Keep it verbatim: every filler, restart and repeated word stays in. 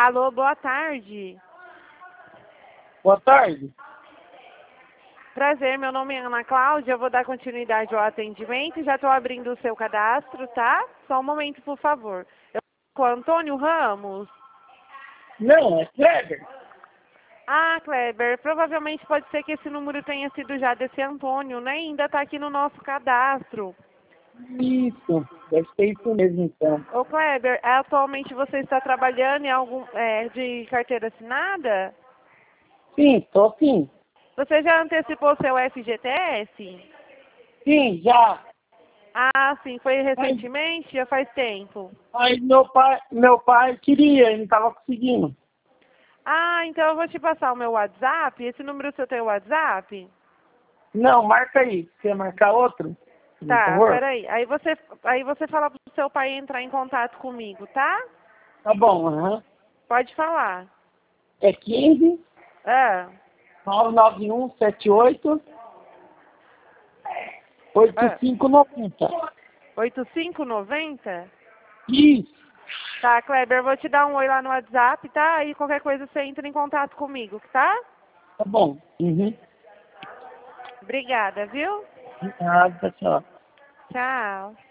Alô, boa tarde. Boa tarde. Prazer, meu nome é Ana Cláudia, eu vou dar continuidade ao atendimento, já estou abrindo o seu cadastro, tá? Só um momento, por favor. Eu sou o Antônio Ramos. Não, é Kleber. Ah, Kleber, provavelmente pode ser que esse número tenha sido já desse Antônio, né? Ainda está aqui no nosso cadastro. Isso, deve ser isso mesmo então. Ô, Kleber, atualmente você está trabalhando em algum é, de carteira assinada? Sim, tô sim. Você já antecipou seu F G T S? Sim, já. Ah, sim, foi Mas, recentemente? Já faz tempo? mas meu pai, meu pai queria, ele não estava conseguindo. Ah, então eu vou te passar o meu WhatsApp. Esse número seu tem o WhatsApp? Não, marca aí. Quer marcar outro? Por Tá, favor? peraí. Aí você, aí você fala pro seu pai entrar em contato comigo, tá? Tá bom, aham. Pode falar. É quinze, Ah, nove nove um, sete oito, oito ah. cinco nove zero. oito cinco nove zero? Isso, Tá, Kleber, eu vou te dar um oi lá no WhatsApp, tá? Aí qualquer coisa você entra em contato comigo, tá? tá bom. Uhum. Obrigada, viu? Ah, tchau. Tchau.